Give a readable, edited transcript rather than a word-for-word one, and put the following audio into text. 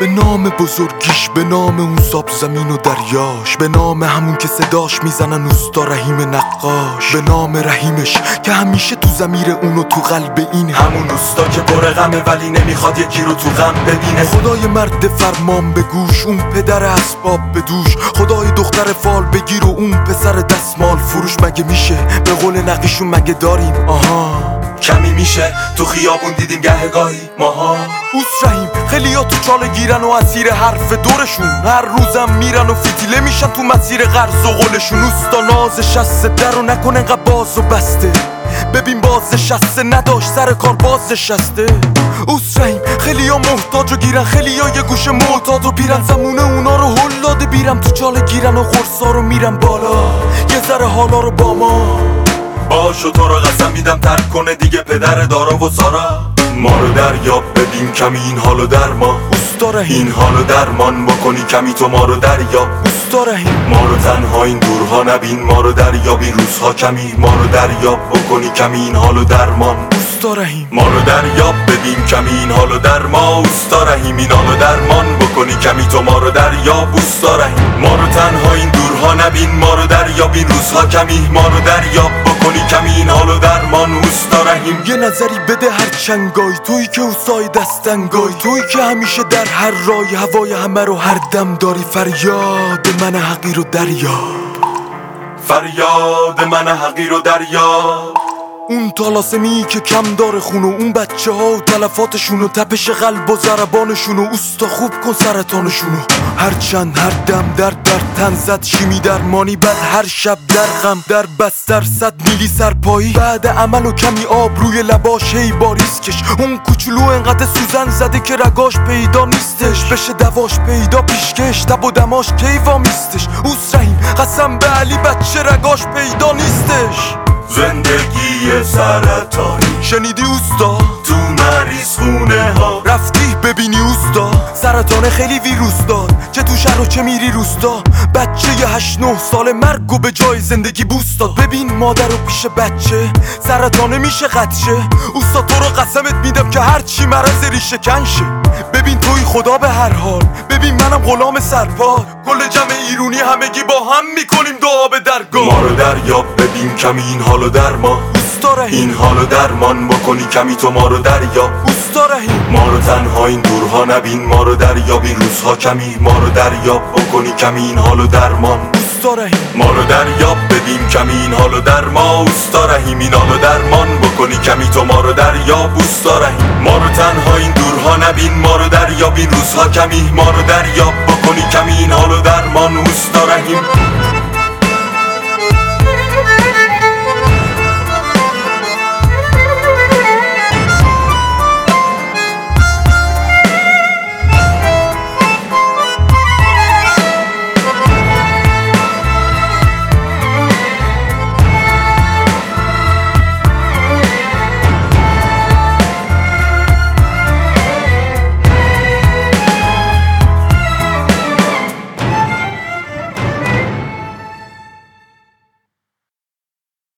به نام بزرگیش، به نام اون زاب زمین و دریاش، به نام همون که صداش میزنن اوستا رحیم نقاش، به نام رحیمش که همیشه تو ضمیر اون و تو قلب این همون اوستا که پر غمه ولی نمیخواد یکی رو تو غم ببینه. خدای مرد فرمان به گوش، اون پدر اسباب به دوش، خدای دختر فال بگیر و اون پسر دستمال فروش. مگه میشه به قول نقیشون مگه داریم کمی میشه تو خیابون دیدیم گهگاهی ماها. اوس رحیم خیلیا تو چاله گیرن و اسیر حرف دورشون، هر روزم میرن و فتیله میشن تو مسیر قرض و قولشون. اوستا نازش از در و نکن انقدر باز و بسته، ببین باز نشسته نداشت سر کار باز نشسته. اوس رحیم خیلیا محتاج و گیرن، خیلیا یه گوشه معتاد و پیرن، زمونه اونا رو هل داده بیرم تو چاله گیرن و قرصا رو میرن بالا یه ذره حالا رو با ما باشو. تو رو قسم میدم ترک کنه دیگه پدر دارا و سارا. ما رو دریاب ببین کمی این حالو در ما اوستا رحیم، این حالو درمان بکنی کمی تو ما رو دریاب اوستا رحیم. ما رو تنها این دورها نبین، ما رو دریاب این روزها کمی، ما رو دریاب بکنی کمی این حالو درمان اوستا رحیم. ما رو دریاب ببین کمی این حالو در ما اوستا رحیم، این حالو درمان بکنی کمی تو ما رو دریاب اوستا رحیم. ما رو تنها این دورها نبین، ما رو دریاب این روزها کمی، ما رو دریاب بکنی کمی این حالو درمان اوستا رحیم. یه نظری بده هر چنگای تویی که اوستای دستنگای، تویی که همیشه در هر رای هوای همه رو هر دم داری. فریاد من حقیر و دریا، فریاد من حقیر و دریا. اون طالاسمی که کم داره خونو، اون بچه ها و تلفاتشونو، تپش قلب و ضربانشونو، اوستا خوب کن سرطانشونو. هرچند هر دم در تن زد شیمی درمانی، بعد هر شب در غم در بستر 100 میلی سرپایی، بعد عمل و کمی آب روی لباش هی باریس کش. اون کوچولو انقدر سوزن زده که رگاش پیدا نیستش، بشه دواش پیدا پیشکش تب و دماش کیوا میستش. اوس رحیم قسم به علی بچه رگاش پیدا نیستش. زندگی سرطانی شنیدی اوستا؟ تو مریض خونه ها رفتی ببینی اوستا؟ سرطان خیلی ویروس داد، چه تو شهر و چه میری روستا. بچه 8-9 ساله مرگ و به جای زندگی بوست داد. ببین مادر و پیش بچه سرطانه میشه قدشه. اوستا تو رو قسمت میدم که هرچی مرض ریشه کنشه. ببین توی خدا به هر حال، ببین منم غلام سرپاد، کل جمع ایرونی همگی با هم میکنیم دعا به درگاه. ما رو دریاب ببین کمی این حالو در ما اوستا رحیم، این حالو درمان بکنی کمی تو ما رو دریاب اوستا رحیم. ما رو تنها این دورها نبین، ما رو دریاب این روزها کمی، ما رو دریاب بکنی کمی این حالو درمان اوستا رحیم. ما رو دریاب ببین کمی این حالو در ما اوستا رحیم، این حالو درمان بکنی کمی تو ما رو دریاب اوستا رحیم. ما رو تنها این دورها نبین، ما رو دریاب این روزها کمی، ما رو دریاب بکنی کمی این حالو درمان اوستا رحیم.